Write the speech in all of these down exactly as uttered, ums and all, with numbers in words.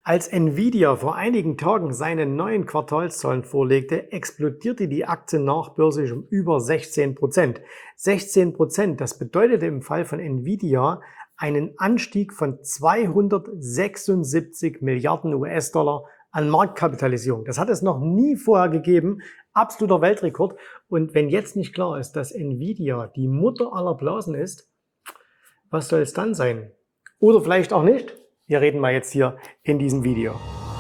Als Nvidia vor einigen Tagen seine neuen Quartalszahlen vorlegte, explodierte die Aktie nachbörslich um über sechzehn Prozent. sechzehn Prozent, das bedeutete im Fall von Nvidia einen Anstieg von zweihundertsechsundsiebzig Milliarden U S-Dollar an Marktkapitalisierung. Das hat es noch nie vorher gegeben. Absoluter Weltrekord. Und wenn jetzt nicht klar ist, dass Nvidia die Mutter aller Blasen ist, was soll es dann sein? Oder vielleicht auch nicht? Wir reden mal jetzt hier in diesem Video.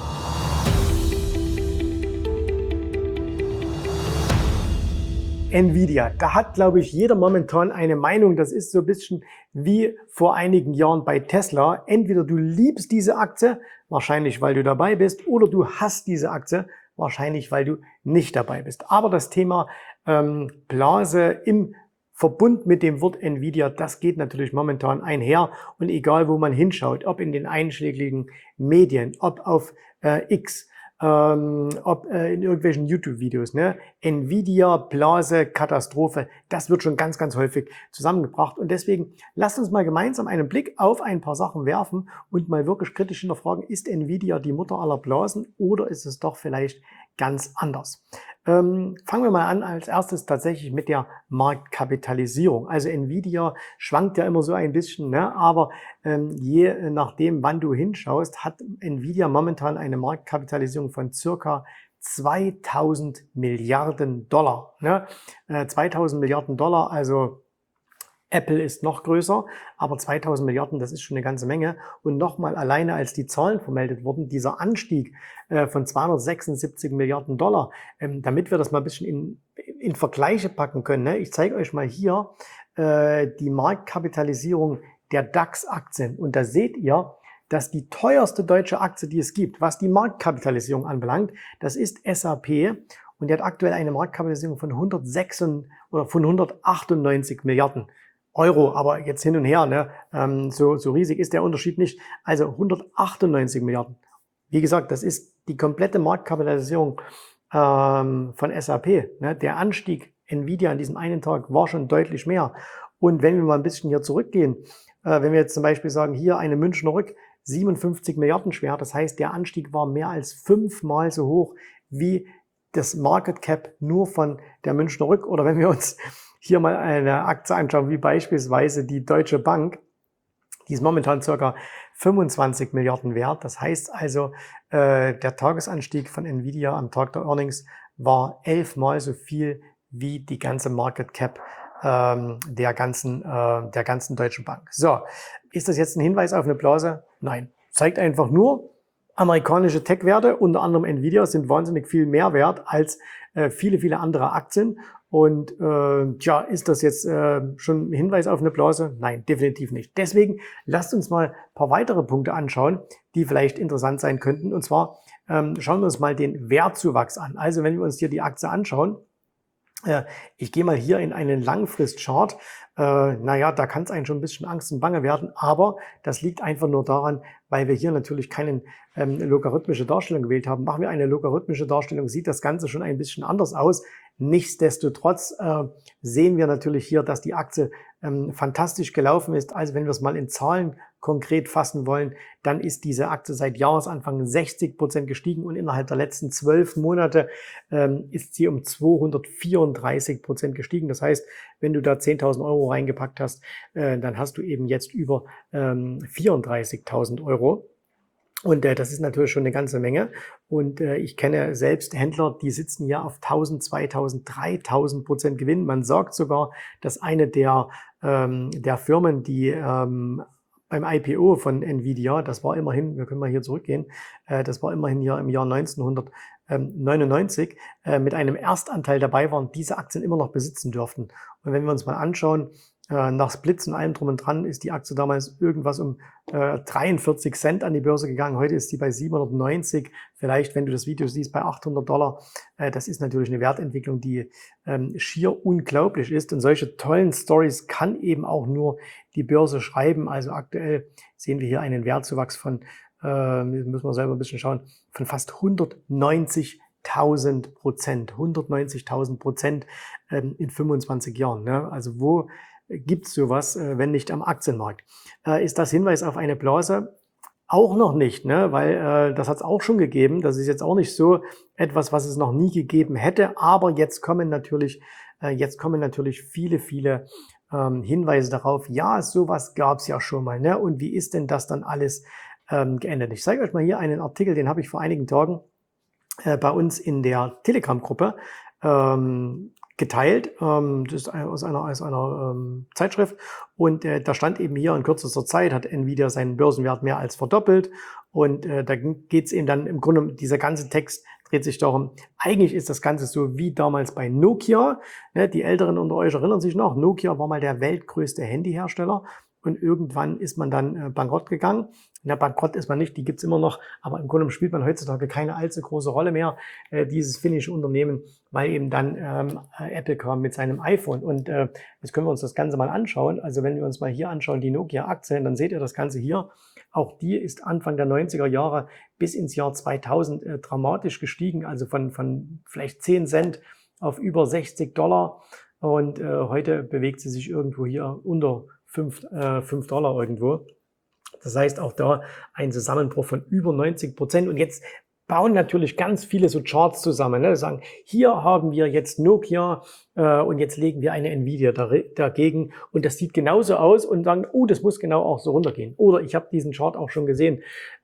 Nvidia, da hat, glaube ich, jeder momentan eine Meinung. Das ist so ein bisschen wie vor einigen Jahren bei Tesla. Entweder du liebst diese Aktie, wahrscheinlich weil du dabei bist, oder du hasst diese Aktie, wahrscheinlich weil du nicht dabei bist. Aber das Thema ähm, Blase im Verbund mit dem Wort Nvidia, das geht natürlich momentan einher, und egal wo man hinschaut, ob in den einschlägigen Medien, ob auf äh, X, ähm, ob äh, in irgendwelchen YouTube-Videos, ne, Nvidia, Blase, Katastrophe, das wird schon ganz, ganz häufig zusammengebracht, und deswegen lasst uns mal gemeinsam einen Blick auf ein paar Sachen werfen und mal wirklich kritisch hinterfragen, ist Nvidia die Mutter aller Blasen oder ist es doch vielleicht ganz anders? Ähm, fangen wir mal an als erstes tatsächlich mit der Marktkapitalisierung. Also Nvidia schwankt ja immer so ein bisschen, ne? Aber ähm, je nachdem, wann du hinschaust, hat Nvidia momentan eine Marktkapitalisierung von circa zweitausend Milliarden Dollar. Ne? Äh, zweitausend Milliarden Dollar, also Apple ist noch größer, aber zweitausend Milliarden, das ist schon eine ganze Menge. Und nochmal alleine, als die Zahlen vermeldet wurden, dieser Anstieg äh, von zweihundertsechsundsiebzig Milliarden Dollar, ähm, damit wir das mal ein bisschen in, in Vergleiche packen können. Ne? Ich zeige euch mal hier äh, die Marktkapitalisierung der DAX-Aktien. Und da seht ihr, dass die teuerste deutsche Aktie, die es gibt, was die Marktkapitalisierung anbelangt, das ist S A P. Und die hat aktuell eine Marktkapitalisierung von hundertsechs oder von hundertachtundneunzig Milliarden Euro, aber jetzt hin und her, ne, ähm, so, so riesig ist der Unterschied nicht. Also hundertachtundneunzig Milliarden. Wie gesagt, das ist die komplette Marktkapitalisierung ähm, von S A P. Ne. Der Anstieg Nvidia an diesem einen Tag war schon deutlich mehr. Und wenn wir mal ein bisschen hier zurückgehen, äh, wenn wir jetzt zum Beispiel sagen, hier eine Münchner Rück, siebenundfünfzig Milliarden schwer, das heißt, der Anstieg war mehr als fünfmal so hoch wie das Market Cap nur von der Münchner Rück. Oder wenn wir uns hier mal eine Aktie anschauen, wie beispielsweise die Deutsche Bank, die ist momentan ca. fünfundzwanzig Milliarden wert. Das heißt also, äh, der Tagesanstieg von Nvidia am Tag der Earnings war elfmal so viel wie die ganze Market Cap ähm, der ganzen, äh, der ganzen Deutschen Bank. So, ist das jetzt ein Hinweis auf eine Blase? Nein, zeigt einfach nur, amerikanische Tech-Werte, unter anderem Nvidia, sind wahnsinnig viel mehr wert als äh, viele, viele andere Aktien. Und äh, tja, ist das jetzt äh, schon ein Hinweis auf eine Blase? Nein, definitiv nicht. Deswegen lasst uns mal ein paar weitere Punkte anschauen, die vielleicht interessant sein könnten. Und zwar ähm, schauen wir uns mal den Wertzuwachs an. Also wenn wir uns hier die Aktie anschauen, äh, ich gehe mal hier in einen Langfristchart. Äh, naja, da kann es einen schon ein bisschen Angst und Bange werden, aber das liegt einfach nur daran, weil wir hier natürlich keine ähm, logarithmische Darstellung gewählt haben. Machen wir eine logarithmische Darstellung, sieht das Ganze schon ein bisschen anders aus. Nichtsdestotrotz äh, sehen wir natürlich hier, dass die Aktie ähm, fantastisch gelaufen ist. Also wenn wir es mal in Zahlen konkret fassen wollen, dann ist diese Aktie seit Jahresanfang sechzig Prozent gestiegen und innerhalb der letzten zwölf Monate ähm, ist sie um zweihundertvierunddreißig Prozent gestiegen. Das heißt, wenn du da zehntausend Euro reingepackt hast, äh, dann hast du eben jetzt über ähm, vierunddreißigtausend Euro. Und äh, das ist natürlich schon eine ganze Menge. Und äh, ich kenne selbst Händler, die sitzen ja auf tausend, zweitausend, dreitausend Prozent Gewinn. Man sagt sogar, dass eine der, ähm, der Firmen, die ähm, beim I P O von Nvidia, das war immerhin, wir können mal hier zurückgehen, äh, das war immerhin hier im Jahr neunzehnhundertneunundneunzig, äh, mit einem Erstanteil dabei waren, diese Aktien immer noch besitzen dürften. Und wenn wir uns mal anschauen, äh, nach Splits und allem drum und dran ist die Aktie damals irgendwas um äh, dreiundvierzig Cent an die Börse gegangen. Heute ist sie bei siebenhundertneunzig, vielleicht, wenn du das Video siehst, bei achthundert Dollar. Äh, das ist natürlich eine Wertentwicklung, die ähm, schier unglaublich ist. Und solche tollen Stories kann eben auch nur die Börse schreiben. Also aktuell sehen wir hier einen Wertzuwachs von, äh, müssen wir selber ein bisschen schauen, von fast hundertneunzigtausend Prozent. hundertneunzigtausend Prozent ähm, in fünfundzwanzig Jahren. Ne? Also wo gibt es sowas, äh, wenn nicht am Aktienmarkt? Äh, ist das Hinweis auf eine Blase? Auch noch nicht, ne? Weil äh, das hat es auch schon gegeben. Das ist jetzt auch nicht so etwas, was es noch nie gegeben hätte. Aber jetzt kommen natürlich, äh, jetzt kommen natürlich viele, viele ähm, Hinweise darauf. Ja, sowas gab es ja schon mal, ne? Und wie ist denn das dann alles ähm, geändert? Ich zeige euch mal hier einen Artikel, den habe ich vor einigen Tagen äh, bei uns in der Telegram-Gruppe ähm, geteilt. Ähm, das ist aus einer, aus einer ähm, Zeitschrift. Und äh, da stand eben hier, in kürzester Zeit hat Nvidia seinen Börsenwert mehr als verdoppelt. Und äh, da geht es eben dann im Grunde, dieser ganze Text dreht sich darum, eigentlich ist das Ganze so wie damals bei Nokia. Ne, die Älteren unter euch erinnern sich noch, Nokia war mal der weltgrößte Handyhersteller. Und irgendwann ist man dann äh, bankrott gegangen. Na, bankrott ist man nicht, die gibt's immer noch, aber im Grunde spielt man heutzutage keine allzu große Rolle mehr, äh, dieses finnische Unternehmen, weil eben dann ähm, Apple kam mit seinem iPhone. Und äh, jetzt können wir uns das Ganze mal anschauen. Also wenn wir uns mal hier anschauen, die Nokia-Aktien, dann seht ihr das Ganze hier. Auch die ist Anfang der neunziger Jahre bis ins Jahr zweitausend äh, dramatisch gestiegen, also von, von vielleicht zehn Cent auf über sechzig Dollar. Und äh, heute bewegt sie sich irgendwo hier unter fünf Dollar irgendwo. Das heißt auch da ein Zusammenbruch von über neunzig Prozent. Und jetzt bauen natürlich ganz viele so Charts zusammen. Ne? Sagen, hier haben wir jetzt Nokia äh, und jetzt legen wir eine Nvidia da, dagegen und das sieht genauso aus und sagen, oh, das muss genau auch so runtergehen. Oder ich habe diesen Chart auch schon gesehen,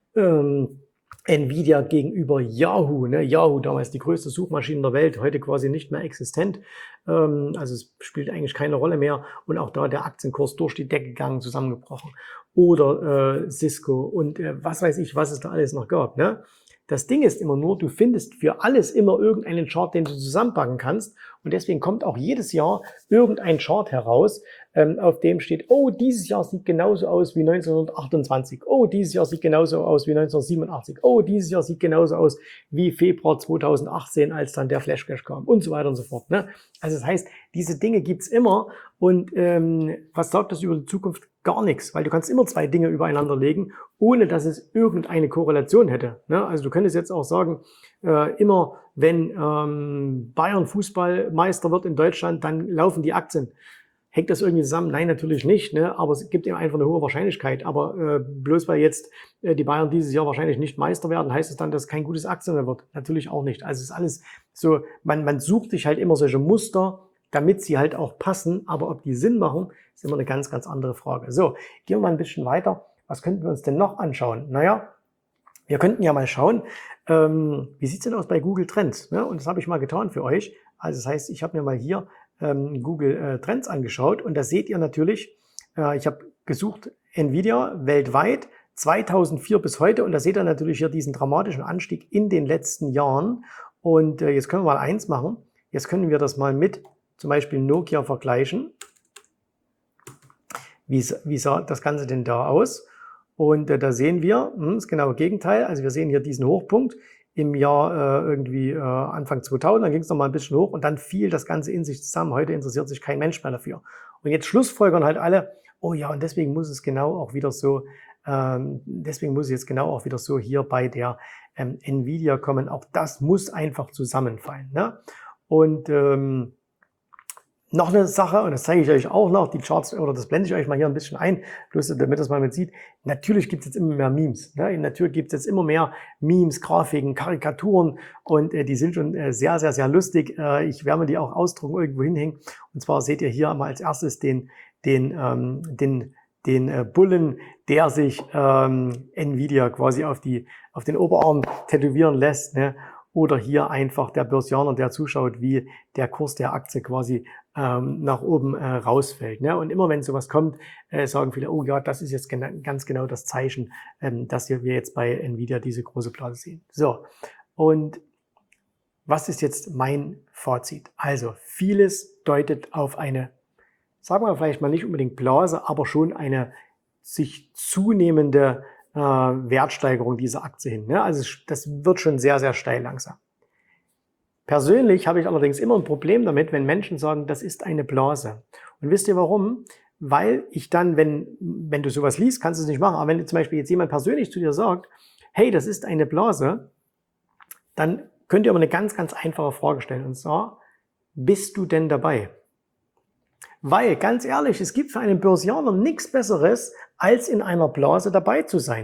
ähm, Nvidia gegenüber Yahoo, ne? Yahoo, damals die größte Suchmaschine der Welt, heute quasi nicht mehr existent. Ähm, also es spielt eigentlich keine Rolle mehr. Und auch da der Aktienkurs durch die Decke gegangen, zusammengebrochen. Oder äh, Cisco und äh, was weiß ich, was es da alles noch gab. Ne? Das Ding ist immer nur, du findest für alles immer irgendeinen Chart, den du zusammenpacken kannst. Und deswegen kommt auch jedes Jahr irgendein Chart heraus, ähm, auf dem steht, oh, dieses Jahr sieht genauso aus wie neunzehnhundertachtundzwanzig. Oh, dieses Jahr sieht genauso aus wie neunzehnhundertsiebenundachtzig. Oh, dieses Jahr sieht genauso aus wie Februar zweitausendachtzehn, als dann der Flash Crash kam und so weiter und so fort. Ne? Also das heißt, diese Dinge gibt's immer. Und ähm, was sagt das über die Zukunft? Gar nichts, weil du kannst immer zwei Dinge übereinander legen, ohne dass es irgendeine Korrelation hätte. Ne? Also du könntest jetzt auch sagen, äh, immer wenn ähm, Bayern Fußballmeister wird in Deutschland, dann laufen die Aktien. Hängt das irgendwie zusammen? Nein, natürlich nicht, ne? Aber es gibt eben einfach eine hohe Wahrscheinlichkeit. Aber äh, bloß weil jetzt äh, die Bayern dieses Jahr wahrscheinlich nicht Meister werden, heißt es dann, dass es kein gutes Aktien mehr wird? Natürlich auch nicht. Also es ist alles so, man, man sucht sich halt immer solche Muster, damit sie halt auch passen. Aber ob die Sinn machen, ist immer eine ganz, ganz andere Frage. So, gehen wir mal ein bisschen weiter. Was könnten wir uns denn noch anschauen? Naja, wir könnten ja mal schauen, ähm, wie sieht's denn aus bei Google Trends? Ne? Und das habe ich mal getan für euch. Also das heißt, ich habe mir mal hier ähm, Google äh, Trends angeschaut und da seht ihr natürlich, äh, ich habe gesucht Nvidia weltweit zweitausendvier bis heute und da seht ihr natürlich hier diesen dramatischen Anstieg in den letzten Jahren. Und äh, jetzt können wir mal eins machen. Jetzt können wir das mal mit zum Beispiel Nokia vergleichen. Wie, wie sah das Ganze denn da aus? Und äh, da sehen wir, hm, das genaue Gegenteil, also wir sehen hier diesen Hochpunkt im Jahr äh, irgendwie äh, Anfang zweitausend, dann ging es noch mal ein bisschen hoch und dann fiel das Ganze in sich zusammen. Heute interessiert sich kein Mensch mehr dafür. Und jetzt schlussfolgern halt alle, oh ja, und deswegen muss es genau auch wieder so, ähm, deswegen muss es jetzt genau auch wieder so hier bei der ähm, Nvidia kommen. Auch das muss einfach zusammenfallen. Ne? Und ähm, noch eine Sache, und das zeige ich euch auch noch, die Charts, oder das blende ich euch mal hier ein bisschen ein, bloß damit das mal mit sieht. Natürlich gibt es jetzt immer mehr Memes. Ne? Natürlich gibt es jetzt immer mehr Memes, Grafiken, Karikaturen und äh, die sind schon äh, sehr, sehr, sehr lustig. Äh, ich werde mir die auch ausdrucken, irgendwo hinhängen. Und zwar seht ihr hier mal als erstes den, den, ähm, den, den äh, Bullen, der sich ähm, Nvidia quasi auf, die, auf den Oberarm tätowieren lässt. Ne? Oder hier einfach der Börsianer, der zuschaut, wie der Kurs der Aktie quasi ähm, nach oben äh, rausfällt. Ne? Und immer wenn sowas kommt, äh, sagen viele, oh ja, das ist jetzt gena ganz genau das Zeichen, ähm, dass wir jetzt bei Nvidia diese große Blase sehen. So, und was ist jetzt mein Fazit? Also vieles deutet auf eine, sagen wir vielleicht mal nicht unbedingt Blase, aber schon eine sich zunehmende äh, Wertsteigerung dieser Aktie hin. Ne? Also das wird schon sehr, sehr steil langsam. Persönlich habe ich allerdings immer ein Problem damit, wenn Menschen sagen, das ist eine Blase. Und wisst ihr warum? Weil ich dann, wenn, wenn du sowas liest, kannst du es nicht machen. Aber wenn du zum Beispiel jetzt jemand persönlich zu dir sagt, hey, das ist eine Blase, dann könnt ihr aber eine ganz, ganz einfache Frage stellen. Und zwar, bist du denn dabei? Weil, ganz ehrlich, es gibt für einen Börsianer nichts Besseres, als in einer Blase dabei zu sein.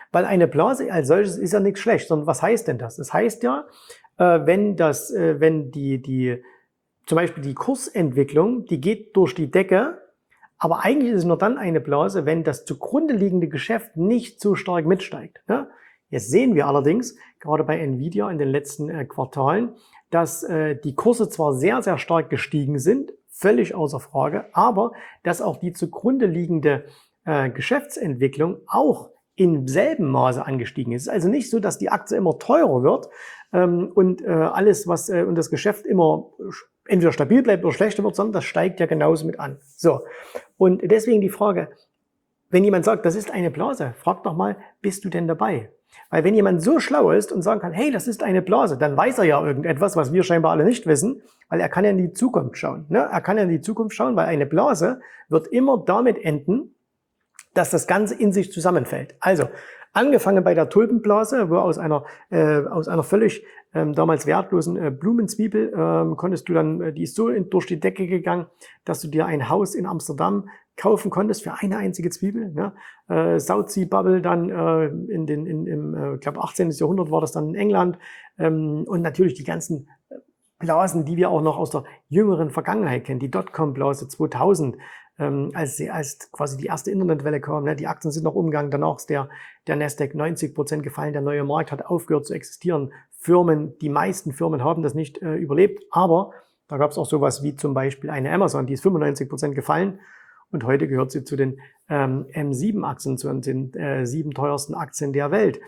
Weil eine Blase als solches ist ja nichts schlecht, sondern was heißt denn das? Das heißt ja, äh, wenn das, äh, wenn die, die, zum Beispiel die Kursentwicklung, die geht durch die Decke, aber eigentlich ist es nur dann eine Blase, wenn das zugrunde liegende Geschäft nicht so stark mitsteigt. Ne? Jetzt sehen wir allerdings, gerade bei Nvidia in den letzten äh, Quartalen, dass äh, die Kurse zwar sehr, sehr stark gestiegen sind, völlig außer Frage, aber dass auch die zugrunde liegende äh, Geschäftsentwicklung auch im selben Maße angestiegen ist. Es ist also nicht so, dass die Aktie immer teurer wird ähm, und äh, alles, was äh, und das Geschäft immer entweder stabil bleibt oder schlechter wird, sondern das steigt ja genauso mit an. So, und deswegen die Frage, wenn jemand sagt, das ist eine Blase, frag doch mal, bist du denn dabei? Weil wenn jemand so schlau ist und sagen kann, hey, das ist eine Blase, dann weiß er ja irgendetwas, was wir scheinbar alle nicht wissen, weil er kann ja in die Zukunft schauen. Ne? Er kann ja in die Zukunft schauen, weil eine Blase wird immer damit enden, dass das Ganze in sich zusammenfällt. Also, angefangen bei der Tulpenblase, wo aus einer, äh, aus einer völlig ähm, damals wertlosen äh, Blumenzwiebel ähm, konntest du dann, äh, die ist so in, durch die Decke gegangen, dass du dir ein Haus in Amsterdam kaufen konntest für eine einzige Zwiebel. Ne? Äh, South Sea Bubble dann äh, in den, in, im, äh, ich glaube, achtzehnten. Jahrhundert war das dann in England ähm, und natürlich die ganzen Blasen, die wir auch noch aus der jüngeren Vergangenheit kennen, die Dotcom-Blase zweitausend, ähm, als, sie, als quasi die erste Internetwelle kam, ne, die Aktien sind noch umgegangen, danach ist der, der Nasdaq neunzig Prozent gefallen, der neue Markt hat aufgehört zu existieren. Firmen, die meisten Firmen haben das nicht äh, überlebt, aber da gab es auch sowas wie zum Beispiel eine Amazon, die ist fünfundneunzig Prozent gefallen und heute gehört sie zu den ähm, M sieben Aktien, zu den äh, sieben teuersten Aktien der Welt.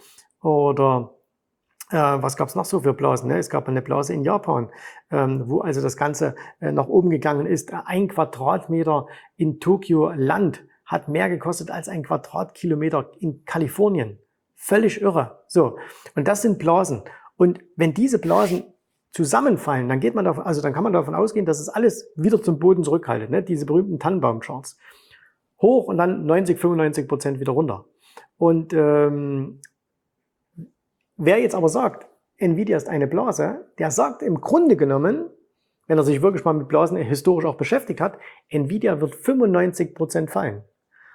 Oder Äh, was gab es noch so für Blasen? Ne? Es gab eine Blase in Japan, ähm, wo also das Ganze äh, nach oben gegangen ist. Ein Quadratmeter in Tokio Land hat mehr gekostet als ein Quadratkilometer in Kalifornien. Völlig irre. So, und das sind Blasen. Und wenn diese Blasen zusammenfallen, dann geht man davon, also dann kann man davon ausgehen, dass es alles wieder zum Boden zurückhaltet. Ne? Diese berühmten Tannenbaum-Charts. Hoch und dann neunzig, fünfundneunzig Prozent wieder runter. Und ähm, wer jetzt aber sagt, Nvidia ist eine Blase, der sagt im Grunde genommen, wenn er sich wirklich mal mit Blasen historisch auch beschäftigt hat, Nvidia wird fünfundneunzig Prozent fallen.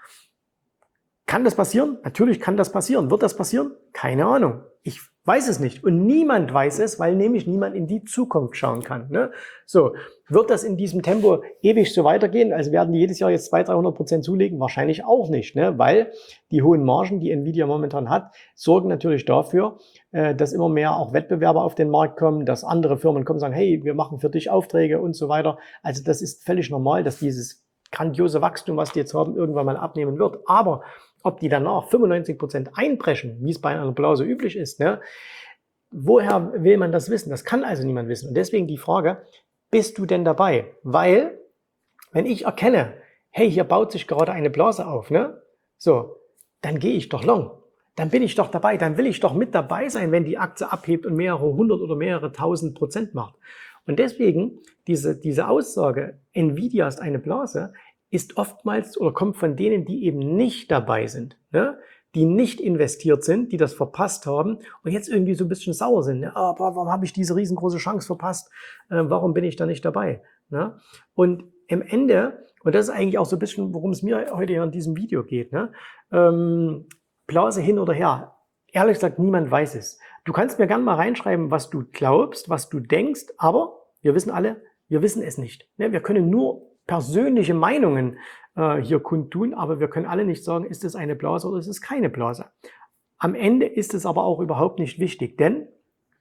Kann das passieren? Natürlich kann das passieren. Wird das passieren? Keine Ahnung. Ich weiß es nicht. Und niemand weiß es, weil nämlich niemand in die Zukunft schauen kann. Ne? So, wird das in diesem Tempo ewig so weitergehen? Also werden die jedes Jahr jetzt zweihundert, dreihundert Prozent zulegen? Wahrscheinlich auch nicht, ne? Weil die hohen Margen, die Nvidia momentan hat, sorgen natürlich dafür, äh, dass immer mehr auch Wettbewerber auf den Markt kommen, dass andere Firmen kommen und sagen, hey, wir machen für dich Aufträge und so weiter. Also das ist völlig normal, dass dieses grandiose Wachstum, was die jetzt haben, irgendwann mal abnehmen wird. Aber ob die danach fünfundneunzig Prozent einbrechen, wie es bei einer Blase üblich ist, ne? Woher will man das wissen? Das kann also niemand wissen. Und deswegen die Frage, bist du denn dabei? Weil, wenn ich erkenne, hey, hier baut sich gerade eine Blase auf, ne? So, dann gehe ich doch long. Dann bin ich doch dabei. Dann will ich doch mit dabei sein, wenn die Aktie abhebt und mehrere hundert oder mehrere tausend Prozent macht. Und deswegen diese, diese Aussage, Nvidia ist eine Blase, ist oftmals oder kommt von denen, die eben nicht dabei sind, ne? Die nicht investiert sind, die das verpasst haben und jetzt irgendwie so ein bisschen sauer sind. Ne? Aber warum habe ich diese riesengroße Chance verpasst? Äh, warum bin ich da nicht dabei? Ne? Und im Ende, und das ist eigentlich auch so ein bisschen, worum es mir heute hier in diesem Video geht, ne? ähm, Blase hin oder her. Ehrlich gesagt, niemand weiß es. Du kannst mir gerne mal reinschreiben, was du glaubst, was du denkst, aber wir wissen alle, wir wissen es nicht. Ne? Wir können nur persönliche Meinungen äh, hier kundtun, aber wir können alle nicht sagen, ist es eine Blase oder ist es keine Blase. Am Ende ist es aber auch überhaupt nicht wichtig, denn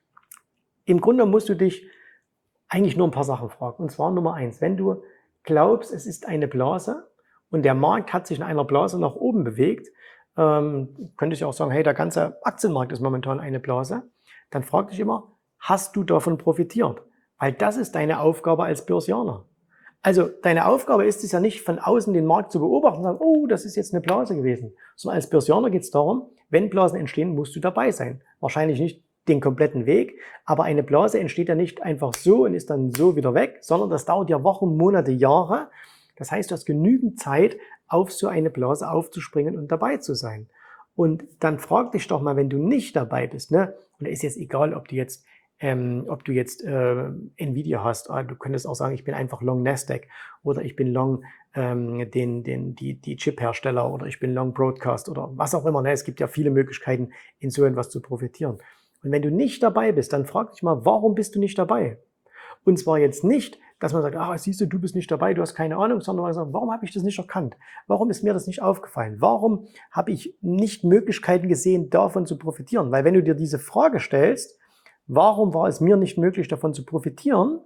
im Grunde musst du dich eigentlich nur ein paar Sachen fragen. Und zwar Nummer eins, wenn du glaubst, es ist eine Blase und der Markt hat sich in einer Blase nach oben bewegt, ähm, könntest du auch sagen, hey, der ganze Aktienmarkt ist momentan eine Blase, dann frag dich immer, hast du davon profitiert? Weil das ist deine Aufgabe als Börsianer. Also deine Aufgabe ist es ja nicht, von außen den Markt zu beobachten und sagen, oh, das ist jetzt eine Blase gewesen. Sondern als Börsianer geht es darum, wenn Blasen entstehen, musst du dabei sein. Wahrscheinlich nicht den kompletten Weg, aber eine Blase entsteht ja nicht einfach so und ist dann so wieder weg, sondern das dauert ja Wochen, Monate, Jahre. Das heißt, du hast genügend Zeit, auf so eine Blase aufzuspringen und dabei zu sein. Und dann frag dich doch mal, wenn du nicht dabei bist, ne? Und da ist jetzt egal, ob du jetzt ähm, ob du jetzt äh, Nvidia hast, du könntest auch sagen, ich bin einfach Long Nasdaq oder ich bin Long ähm, den, den, die, die Chip-Hersteller oder ich bin Long Broadcast oder was auch immer. Ne? Es gibt ja viele Möglichkeiten, in so etwas zu profitieren. Und wenn du nicht dabei bist, dann frag dich mal, warum bist du nicht dabei? Und zwar jetzt nicht, dass man sagt, ah, siehst du, du bist nicht dabei, du hast keine Ahnung, sondern man sagt, warum habe ich das nicht erkannt? Warum ist mir das nicht aufgefallen? Warum habe ich nicht Möglichkeiten gesehen, davon zu profitieren? Weil wenn du dir diese Frage stellst, warum war es mir nicht möglich, davon zu profitieren,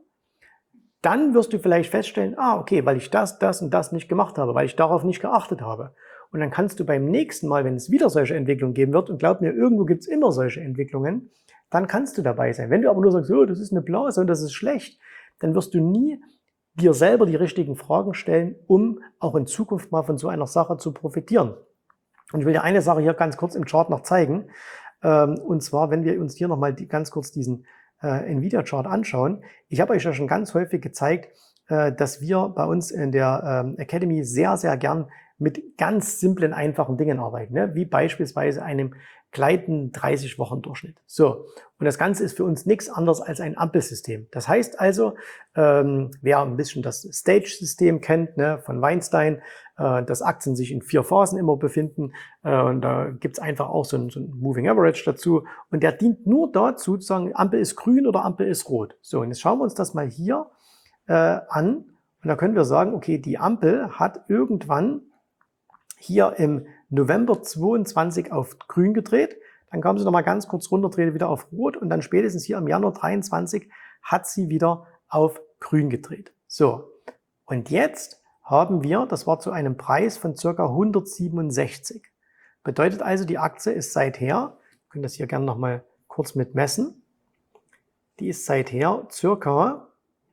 dann wirst du vielleicht feststellen, ah, okay, weil ich das, das und das nicht gemacht habe, weil ich darauf nicht geachtet habe. Und dann kannst du beim nächsten Mal, wenn es wieder solche Entwicklungen geben wird, und glaub mir, irgendwo gibt es immer solche Entwicklungen, dann kannst du dabei sein. Wenn du aber nur sagst, oh, das ist eine Blase und das ist schlecht, dann wirst du nie dir selber die richtigen Fragen stellen, um auch in Zukunft mal von so einer Sache zu profitieren. Und ich will dir eine Sache hier ganz kurz im Chart noch zeigen. Und zwar, wenn wir uns hier nochmal ganz kurz diesen Nvidia-Chart anschauen. Ich habe euch ja schon ganz häufig gezeigt, dass wir bei uns in der Academy sehr, sehr gern mit ganz simplen, einfachen Dingen arbeiten, ne? Wie beispielsweise einem gleitenden dreißig Wochen Durchschnitt. So, und das Ganze ist für uns nichts anderes als ein Ampelsystem. Das heißt also, ähm, wer ein bisschen das Stage-System kennt, ne, von Weinstein, äh, dass Aktien sich in vier Phasen immer befinden, äh, und da gibt's einfach auch so ein, so ein Moving Average dazu, und der dient nur dazu, zu sagen, Ampel ist grün oder Ampel ist rot. So, und jetzt schauen wir uns das mal hier äh, an, und da können wir sagen, okay, die Ampel hat irgendwann hier im November zweiundzwanzig auf grün gedreht, dann kam sie noch mal ganz kurz runter, drehte wieder auf rot, und dann spätestens hier im Januar dreiundzwanzig hat sie wieder auf grün gedreht. So, und jetzt haben wir, das war zu einem Preis von ca. hundertsiebenundsechzig. Bedeutet also, die Aktie ist seither, wir können das hier gerne noch mal kurz mit messen, die ist seither ca.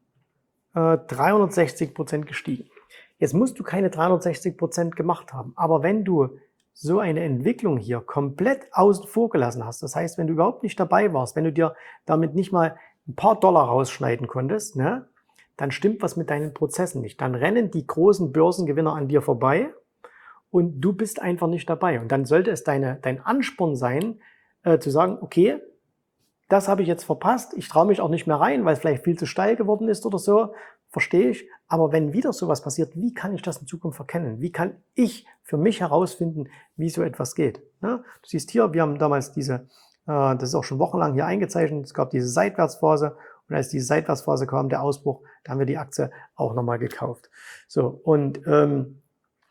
äh, dreihundertsechzig Prozent gestiegen. Jetzt musst du keine dreihundertsechzig Prozent gemacht haben, aber wenn du so eine Entwicklung hier komplett außen vor gelassen hast, das heißt, wenn du überhaupt nicht dabei warst, wenn du dir damit nicht mal ein paar Dollar rausschneiden konntest, ne, dann stimmt was mit deinen Prozessen nicht. Dann rennen die großen Börsengewinner an dir vorbei und du bist einfach nicht dabei. Und dann sollte es deine, dein Ansporn sein, äh, zu sagen, okay, das habe ich jetzt verpasst, ich traue mich auch nicht mehr rein, weil es vielleicht viel zu steil geworden ist oder so, verstehe ich. Aber wenn wieder sowas passiert, wie kann ich das in Zukunft erkennen? Wie kann ich für mich herausfinden, wie so etwas geht? Ne? Du siehst hier, wir haben damals diese, äh, das ist auch schon wochenlang hier eingezeichnet, es gab diese Seitwärtsphase, und als diese Seitwärtsphase kam, der Ausbruch, da haben wir die Aktie auch nochmal gekauft. So, und ähm,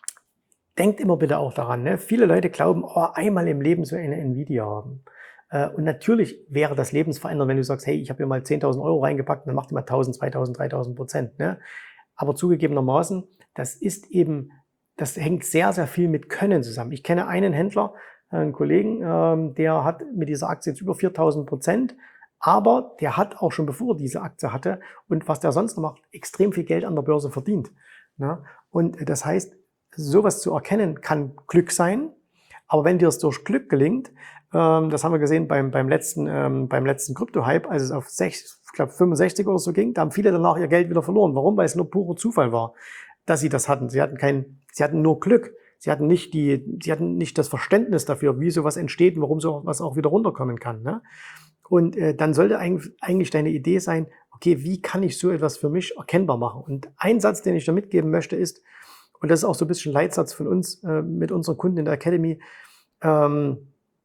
denkt immer bitte auch daran, ne? Viele Leute glauben, oh, einmal im Leben so eine Nvidia haben. Und natürlich wäre das lebensverändernd, wenn du sagst, hey, ich habe hier mal zehntausend Euro reingepackt, dann macht ihr mal tausend, zweitausend, dreitausend Prozent. Ne? Aber zugegebenermaßen, das ist eben, das hängt sehr, sehr viel mit Können zusammen. Ich kenne einen Händler, einen Kollegen, der hat mit dieser Aktie jetzt über viertausend Prozent, aber der hat auch schon bevor er diese Aktie hatte und was der sonst noch macht, extrem viel Geld an der Börse verdient. Ne? Und das heißt, sowas zu erkennen kann Glück sein, aber wenn dir es durch Glück gelingt, ähm, das haben wir gesehen beim, beim letzten, ähm, beim letzten Krypto-Hype, als es auf sechs, ich glaube fünfundsechzig oder so ging, da haben viele danach ihr Geld wieder verloren. Warum? Weil es nur purer Zufall war, dass sie das hatten. Sie hatten kein, sie hatten nur Glück. Sie hatten nicht die, sie hatten nicht das Verständnis dafür, wie sowas entsteht und warum sowas auch wieder runterkommen kann. Ne? Und äh, dann sollte eigentlich, eigentlich deine Idee sein, okay, wie kann ich so etwas für mich erkennbar machen? Und ein Satz, den ich da mitgeben möchte, ist, und das ist auch so ein bisschen Leitsatz von uns äh, mit unseren Kunden in der Academy, ähm,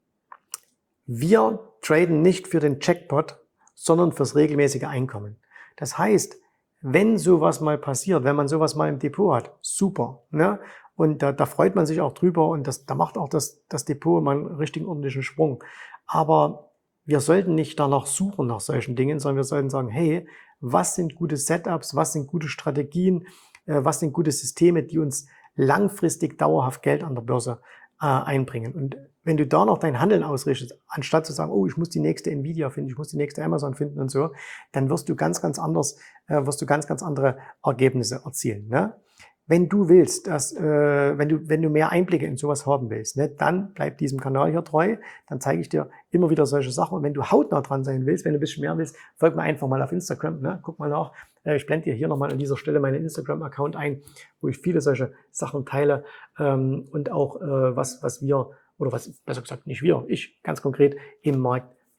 wir traden nicht für den Jackpot, sondern fürs regelmäßige Einkommen. Das heißt, wenn sowas mal passiert, wenn man sowas mal im Depot hat, super, ne? Und da, da freut man sich auch drüber und das, da macht auch das, das Depot mal einen richtigen ordentlichen Sprung. Aber wir sollten nicht danach suchen nach solchen Dingen, sondern wir sollten sagen, hey, was sind gute Setups, was sind gute Strategien, äh, was sind gute Systeme, die uns langfristig dauerhaft Geld an der Börse äh, einbringen. Und wenn du da noch dein Handeln ausrichtest, anstatt zu sagen, oh, ich muss die nächste Nvidia finden, ich muss die nächste Amazon finden und so, dann wirst du ganz, ganz anders, äh, wirst du ganz, ganz andere Ergebnisse erzielen. Ne? Wenn du willst, dass, äh, wenn du, wenn du mehr Einblicke in sowas haben willst, ne, dann bleib diesem Kanal hier treu, dann zeige ich dir immer wieder solche Sachen. Und wenn du hautnah dran sein willst, wenn du ein bisschen mehr willst, folg mir einfach mal auf Instagram, ne, guck mal nach. Äh, ich blende dir hier nochmal an dieser Stelle meinen Instagram-Account ein, wo ich viele solche Sachen teile, ähm, und auch äh, was, was wir, oder was, besser gesagt nicht wir, ich ganz konkret im Markt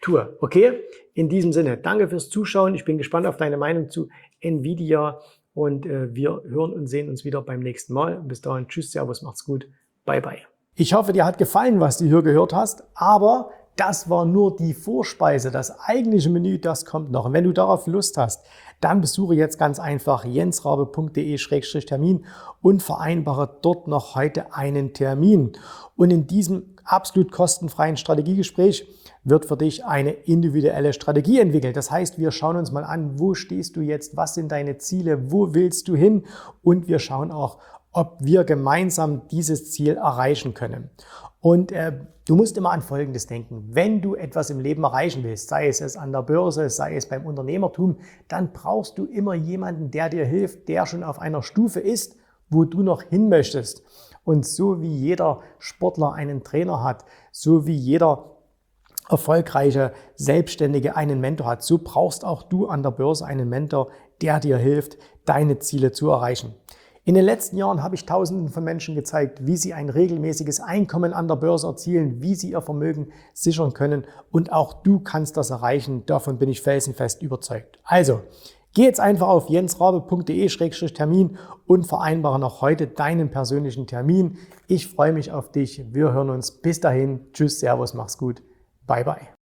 tue. Okay? In diesem Sinne, danke fürs Zuschauen. Ich bin gespannt auf deine Meinung zu Nvidia und äh, wir hören und sehen uns wieder beim nächsten Mal. Bis dahin, tschüss, servus, macht's gut, bye bye. Ich hoffe, dir hat gefallen, was du hier gehört hast, aber das war nur die Vorspeise. Das eigentliche Menü, das kommt noch. Und wenn du darauf Lust hast, dann besuche jetzt ganz einfach jensrabe punkt de Schrägstrich Termin und vereinbare dort noch heute einen Termin. Und in diesem absolut kostenfreien Strategiegespräch wird für dich eine individuelle Strategie entwickelt. Das heißt, wir schauen uns mal an, wo stehst du jetzt, was sind deine Ziele, wo willst du hin, und wir schauen auch, ob wir gemeinsam dieses Ziel erreichen können. Und äh, du musst immer an Folgendes denken: Wenn du etwas im Leben erreichen willst, sei es es an der Börse, sei es beim Unternehmertum, dann brauchst du immer jemanden, der dir hilft, der schon auf einer Stufe ist, wo du noch hin möchtest. Und so wie jeder Sportler einen Trainer hat, so wie jeder erfolgreiche Selbstständige einen Mentor hat, so brauchst auch du an der Börse einen Mentor, der dir hilft, deine Ziele zu erreichen. In den letzten Jahren habe ich Tausenden von Menschen gezeigt, wie sie ein regelmäßiges Einkommen an der Börse erzielen, wie sie ihr Vermögen sichern können, und auch du kannst das erreichen. Davon bin ich felsenfest überzeugt. Also, geh jetzt einfach auf jensrabe punkt de Schrägstrich Termin und vereinbare noch heute deinen persönlichen Termin. Ich freue mich auf dich. Wir hören uns. Bis dahin. Tschüss, servus, mach's gut. Bye, bye.